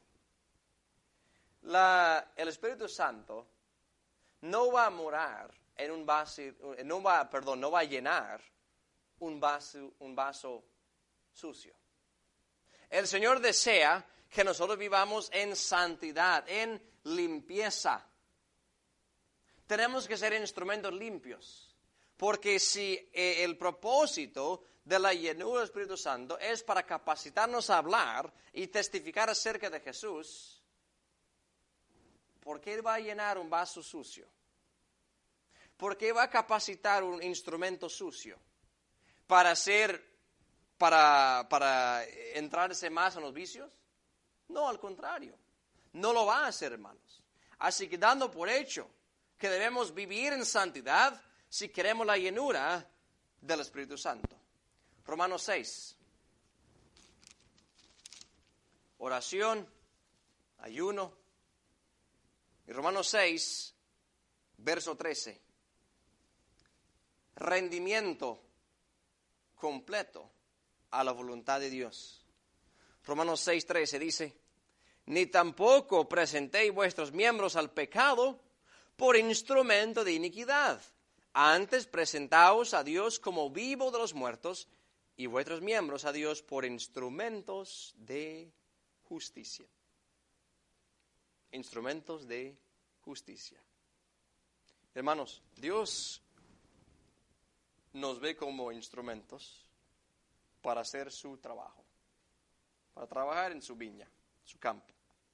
El Espíritu Santo no va a morar en un vaso, no va a llenar un vaso sucio. El Señor desea que nosotros vivamos en santidad, en limpieza. Tenemos que ser instrumentos limpios, porque si el propósito de la llenura del Espíritu Santo es para capacitarnos a hablar y testificar acerca de Jesús, ¿por qué va a llenar un vaso sucio? ¿Por qué va a capacitar un instrumento sucio? ¿Para entrarse más en los vicios? No, al contrario, no lo va a hacer, hermanos. Así que dando por hecho que debemos vivir en santidad si queremos la llenura del Espíritu Santo. Romanos 6. Oración, ayuno. Y Romanos 6, verso 13. Rendimiento completo a la voluntad de Dios. Romanos 6:13 dice, ni tampoco presentéis vuestros miembros al pecado por instrumento de iniquidad. Antes presentaos a Dios como vivo de los muertos y vuestros miembros a Dios por instrumentos de justicia. Instrumentos de justicia. Hermanos, Dios nos ve como instrumentos para hacer su trabajo, para trabajar en su viña, su campo.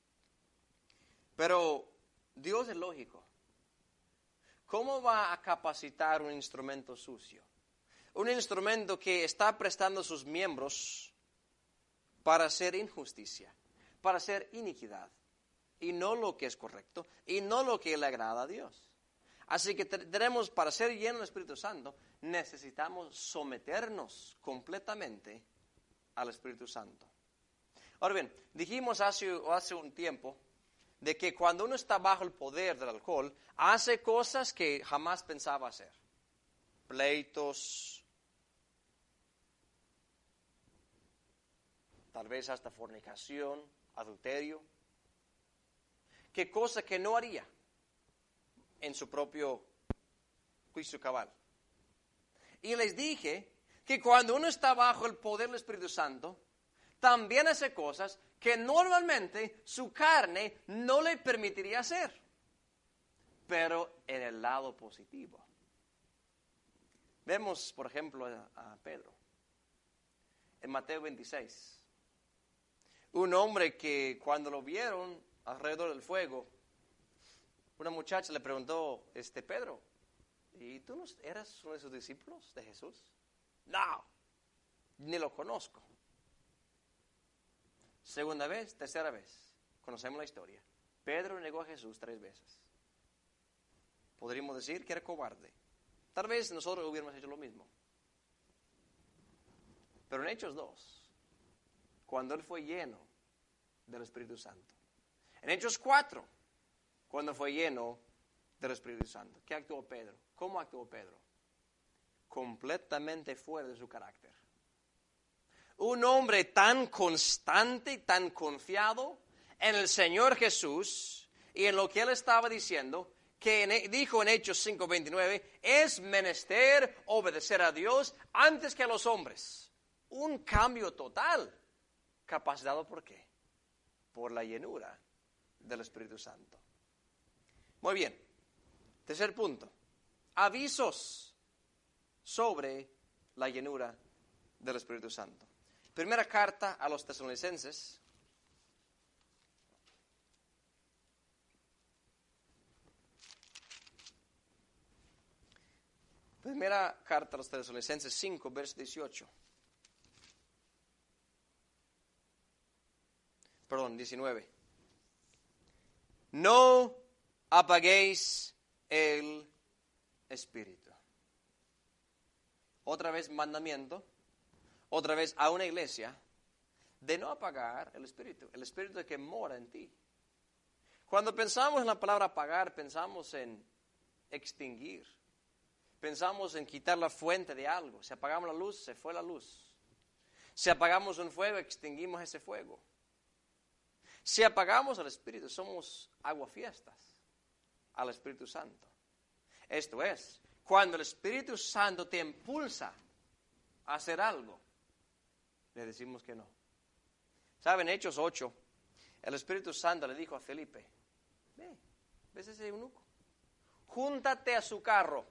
Pero Dios es lógico. ¿Cómo va a capacitar un instrumento sucio? Un instrumento que está prestando sus miembros para hacer injusticia, para hacer iniquidad, y no lo que es correcto, y no lo que le agrada a Dios. Así que tenemos, para ser llenos del Espíritu Santo, necesitamos someternos completamente al Espíritu Santo. Ahora bien, dijimos hace un tiempo de que cuando uno está bajo el poder del alcohol, hace cosas que jamás pensaba hacer. Pleitos, tal vez hasta fornicación, adulterio. ¿Qué cosa que no haría en su propio juicio cabal? Y les dije que cuando uno está bajo el poder del Espíritu Santo, también hace cosas que normalmente su carne no le permitiría hacer, pero en el lado positivo. Vemos, por ejemplo, a Pedro, en Mateo 26. Un hombre que cuando lo vieron alrededor del fuego, una muchacha le preguntó, Pedro, ¿y tú no eras uno de sus discípulos de Jesús? No, ni lo conozco. Segunda vez, tercera vez, conocemos la historia. Pedro negó a Jesús 3 veces. Podríamos decir que era cobarde. Tal vez nosotros hubiéramos hecho lo mismo. Pero en Hechos 2, cuando él fue lleno del Espíritu Santo. En Hechos 4, cuando fue lleno del Espíritu Santo. ¿Qué actuó Pedro? ¿Cómo actuó Pedro? Completamente fuera de su carácter. Un hombre tan constante, tan confiado en el Señor Jesús y en lo que Él estaba diciendo, que dijo en Hechos 5:29, es menester obedecer a Dios antes que a los hombres. Un cambio total. ¿Capacitado por qué? Por la llenura del Espíritu Santo. Muy bien. Tercer punto. Avisos sobre la llenura del Espíritu Santo. Primera carta a los Tesalonicenses. Primera carta a los Tesalonicenses 5, verso 18. 19. No apaguéis el espíritu. Otra vez mandamiento, otra vez a una iglesia, de no apagar el espíritu que mora en ti. Cuando pensamos en la palabra apagar, pensamos en extinguir. Pensamos en quitar la fuente de algo. Si apagamos la luz, se fue la luz. Si apagamos un fuego, extinguimos ese fuego. Si apagamos al Espíritu, somos aguafiestas al Espíritu Santo. Esto es, cuando el Espíritu Santo te impulsa a hacer algo, le decimos que no. ¿Saben? Hechos 8, el Espíritu Santo le dijo a Felipe, ¿ves ese eunuco? Júntate a su carro.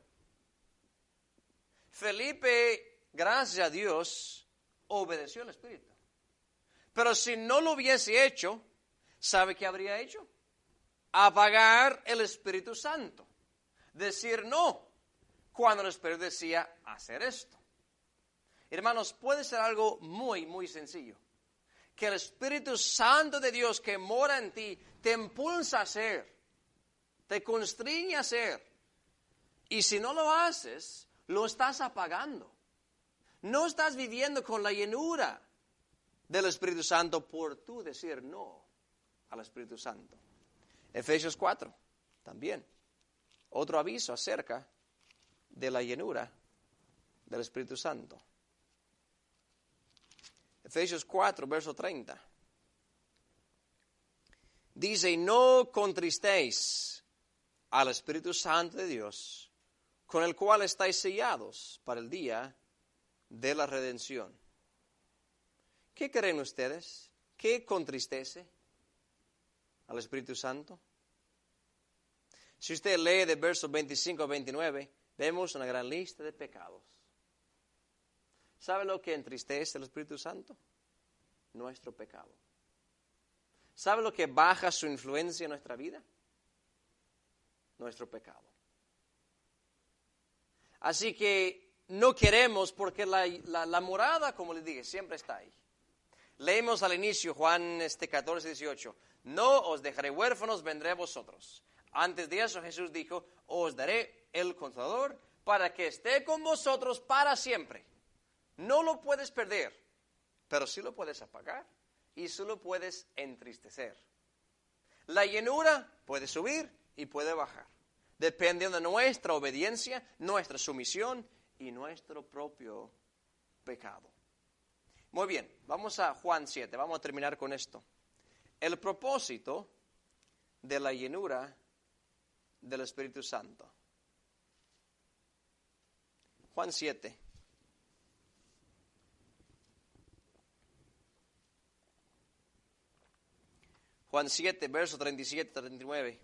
Felipe, gracias a Dios, obedeció al Espíritu. Pero si no lo hubiese hecho, ¿sabe qué habría hecho? Apagar el Espíritu Santo. Decir no, cuando el Espíritu decía hacer esto. Hermanos, puede ser algo muy, muy sencillo. Que el Espíritu Santo de Dios que mora en ti te impulsa a hacer, te constriñe a hacer. Y si no lo haces, lo estás apagando. No estás viviendo con la llenura del Espíritu Santo por tú decir no al Espíritu Santo. Efesios 4, también. Otro aviso acerca de la llenura del Espíritu Santo. Efesios 4, verso 30. Dice, y no contristéis al Espíritu Santo de Dios, con el cual estáis sellados para el día de la redención. ¿Qué creen ustedes? ¿Qué contristece al Espíritu Santo? Si usted lee de versos 25 a 29, vemos una gran lista de pecados. ¿Sabe lo que entristece al Espíritu Santo? Nuestro pecado. ¿Sabe lo que baja su influencia en nuestra vida? Nuestro pecado. Así que no queremos, porque la morada, como les dije, siempre está ahí. Leemos al inicio Juan 14, 18. No os dejaré huérfanos, vendré a vosotros. Antes de eso Jesús dijo, os daré el Consolador para que esté con vosotros para siempre. No lo puedes perder, pero sí lo puedes apagar y sí lo puedes entristecer. La llenura puede subir y puede bajar, dependiendo de nuestra obediencia, nuestra sumisión y nuestro propio pecado. Muy bien, vamos a Juan 7, vamos a terminar con esto. El propósito de la llenura del Espíritu Santo. Juan 7. Juan 7, versos 37-39.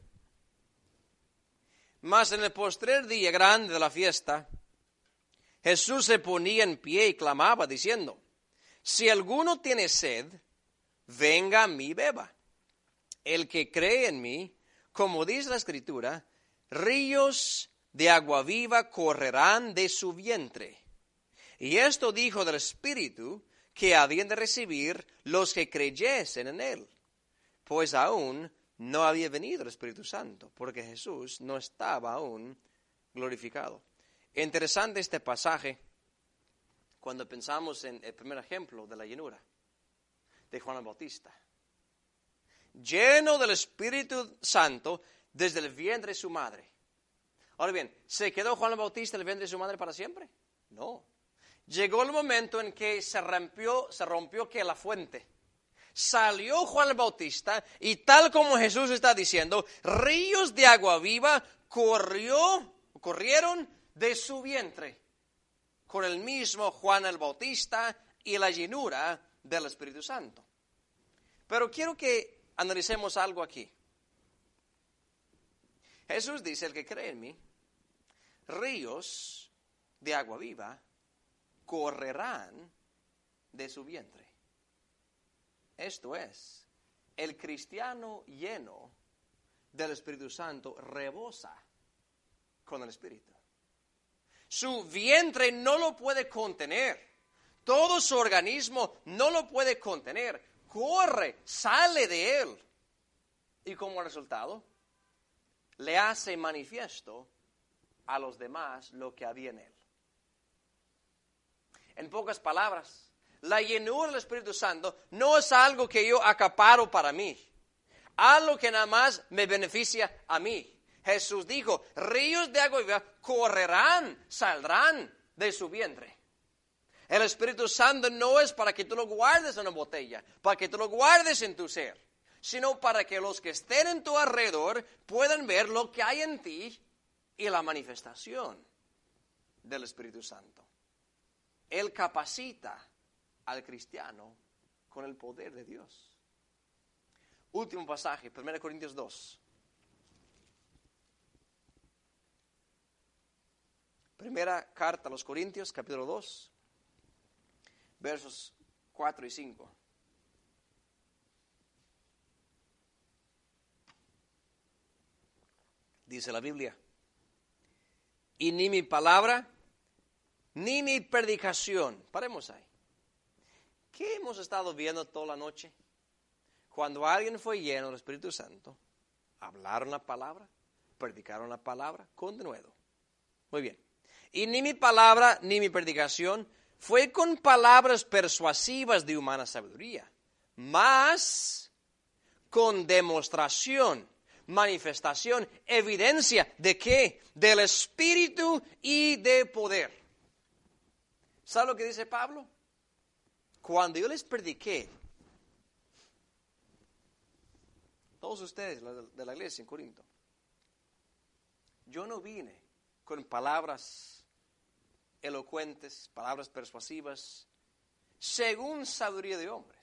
Mas en el postrer día grande de la fiesta, Jesús se ponía en pie y clamaba diciendo, si alguno tiene sed, venga a mí y beba. El que cree en mí, como dice la Escritura, ríos de agua viva correrán de su vientre. Y esto dijo del Espíritu que habían de recibir los que creyesen en él, pues aún no había venido el Espíritu Santo, porque Jesús no estaba aún glorificado. Interesante este pasaje cuando pensamos en el primer ejemplo de la llenura de Juan el Bautista. Lleno del Espíritu Santo desde el vientre de su madre. Ahora bien, ¿se quedó Juan el Bautista en el vientre de su madre para siempre? No. Llegó el momento en que se rompió que la fuente. Salió Juan el Bautista y tal como Jesús está diciendo, ríos de agua viva corrieron de su vientre con el mismo Juan el Bautista y la llenura del Espíritu Santo. Pero quiero que analicemos algo aquí. Jesús dice, el que cree en mí, ríos de agua viva correrán de su vientre. Esto es, el cristiano lleno del Espíritu Santo rebosa con el Espíritu. Su vientre no lo puede contener. Todo su organismo no lo puede contener. corre, sale de él. Y como resultado, le hace manifiesto a los demás lo que había en él. En pocas palabras, la llenura del Espíritu Santo no es algo que yo acaparo para mí, algo que nada más me beneficia a mí. Jesús dijo, ríos de agua viva correrán, saldrán de su vientre. El Espíritu Santo no es para que tú lo guardes en una botella, para que tú lo guardes en tu ser, sino para que los que estén en tu alrededor puedan ver lo que hay en ti y la manifestación del Espíritu Santo. Él capacita al cristiano con el poder de Dios. Último pasaje, 1 Corintios 2. Primera carta a los Corintios, capítulo 2, versos 4 y 5. Dice la Biblia, y ni mi palabra, ni mi predicación. Paremos ahí. ¿Qué hemos estado viendo toda la noche? Cuando alguien fue lleno del Espíritu Santo, hablaron la palabra, predicaron la palabra con denuedo. Muy bien. Y ni mi palabra, ni mi predicación fue con palabras persuasivas de humana sabiduría, mas con demostración, manifestación, evidencia de ¿qué? Del Espíritu y de poder. ¿Sabe lo que dice Pablo? Cuando yo les prediqué, todos ustedes de la iglesia en Corinto, yo no vine con palabras elocuentes, palabras persuasivas, según sabiduría de hombres.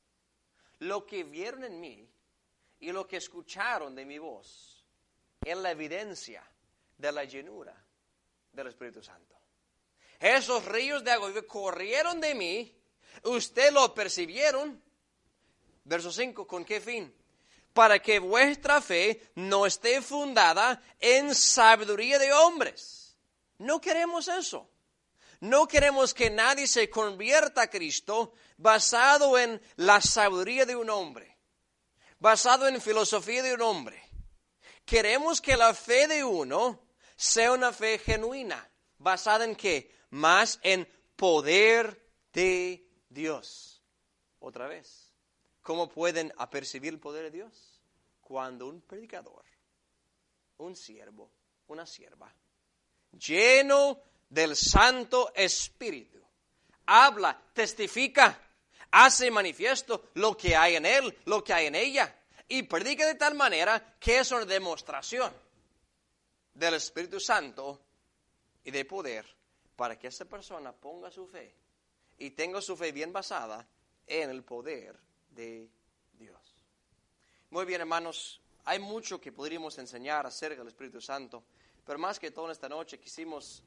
Lo que vieron en mí y lo que escucharon de mi voz es la evidencia de la llenura del Espíritu Santo. Esos ríos de agua corrieron de mí, ustedes lo percibieron. Verso 5, ¿con qué fin? Para que vuestra fe no esté fundada en sabiduría de hombres. No queremos eso. No queremos que nadie se convierta a Cristo basado en la sabiduría de un hombre, basado en filosofía de un hombre. Queremos que la fe de uno sea una fe genuina, basada en ¿qué? Más en poder de Dios. Otra vez, ¿cómo pueden apercibir el poder de Dios? Cuando un predicador, un siervo, una sierva, lleno del Santo Espíritu, habla, testifica, hace manifiesto lo que hay en él, lo que hay en ella, y predica de tal manera que es una demostración del Espíritu Santo y de poder para que esa persona ponga su fe y tenga su fe bien basada en el poder de Dios. Muy bien, hermanos, hay mucho que podríamos enseñar acerca del Espíritu Santo, pero más que todo en esta noche quisimos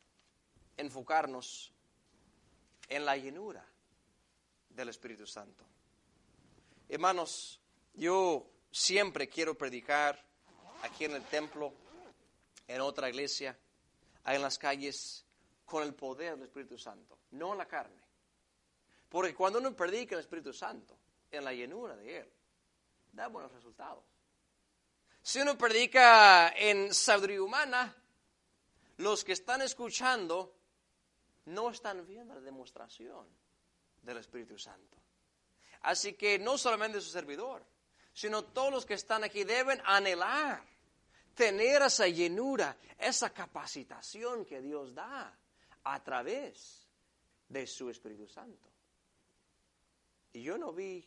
enfocarnos en la llenura del Espíritu Santo. Hermanos, yo siempre quiero predicar aquí en el templo, en otra iglesia, en las calles, con el poder del Espíritu Santo, no en la carne. Porque cuando uno predica el Espíritu Santo, en la llenura de Él, da buenos resultados. Si uno predica en sabiduría humana, los que están escuchando no están viendo la demostración del Espíritu Santo. Así que no solamente su servidor, sino todos los que están aquí deben anhelar tener esa llenura, esa capacitación que Dios da a través de su Espíritu Santo. Y yo no vi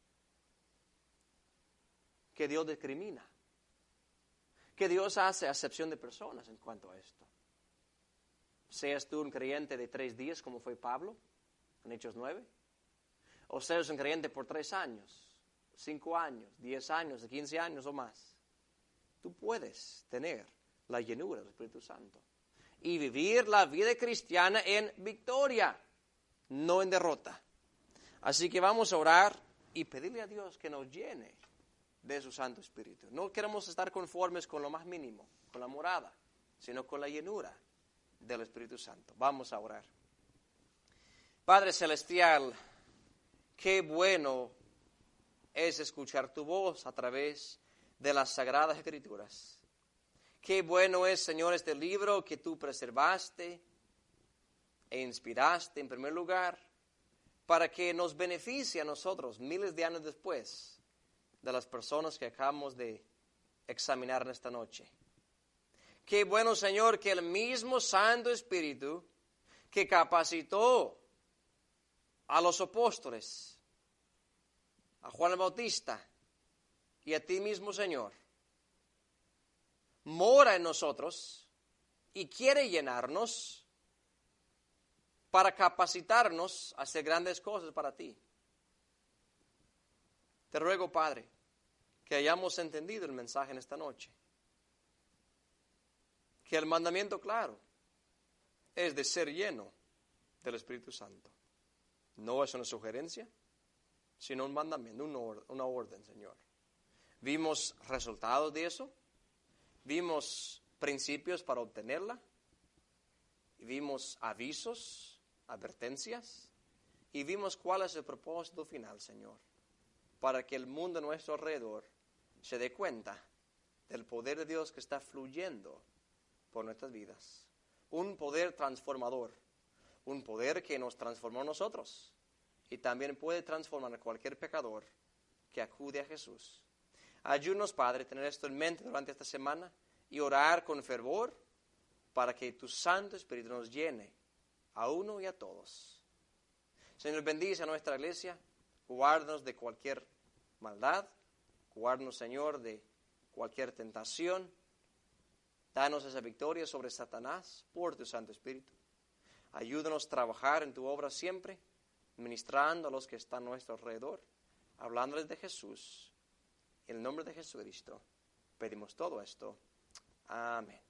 que Dios discrimina, que Dios hace acepción de personas en cuanto a esto. Seas tú un creyente de 3 días como fue Pablo en Hechos 9, o seas un creyente por 3 años, 5 años, 10 años, 15 años o más, tú puedes tener la llenura del Espíritu Santo y vivir la vida cristiana en victoria, no en derrota. Así que vamos a orar y pedirle a Dios que nos llene de su Santo Espíritu. No queremos estar conformes con lo más mínimo, con la morada, sino con la llenura del Espíritu Santo. Vamos a orar. Padre Celestial, qué bueno es escuchar tu voz a través de las Sagradas Escrituras. Qué bueno es, Señor, este libro que tú preservaste e inspiraste en primer lugar para que nos beneficie a nosotros miles de años después de las personas que acabamos de examinar en esta noche. Qué bueno, Señor, que el mismo Santo Espíritu que capacitó a los apóstoles, a Juan el Bautista y a ti mismo, Señor, mora en nosotros y quiere llenarnos para capacitarnos a hacer grandes cosas para ti. Te ruego, Padre, que hayamos entendido el mensaje en esta noche. Que el mandamiento claro es de ser lleno del Espíritu Santo. No es una sugerencia, sino un mandamiento, una orden, Señor. Vimos resultados de eso, vimos principios para obtenerla, y vimos avisos, advertencias, y vimos cuál es el propósito final, Señor, para que el mundo a nuestro alrededor se dé cuenta del poder de Dios que está fluyendo por nuestras vidas. Un poder transformador, un poder que nos transformó a nosotros y también puede transformar a cualquier pecador que acude a Jesús. Ayúdanos, Padre, a tener esto en mente durante esta semana y orar con fervor para que tu Santo Espíritu nos llene a uno y a todos. Señor, bendice a nuestra iglesia, guárdanos de cualquier maldad, guárdanos, Señor, de cualquier tentación. Danos esa victoria sobre Satanás por tu Santo Espíritu. Ayúdanos a trabajar en tu obra siempre, ministrando a los que están a nuestro alrededor, hablándoles de Jesús. En el nombre de Jesucristo pedimos todo esto. Amén.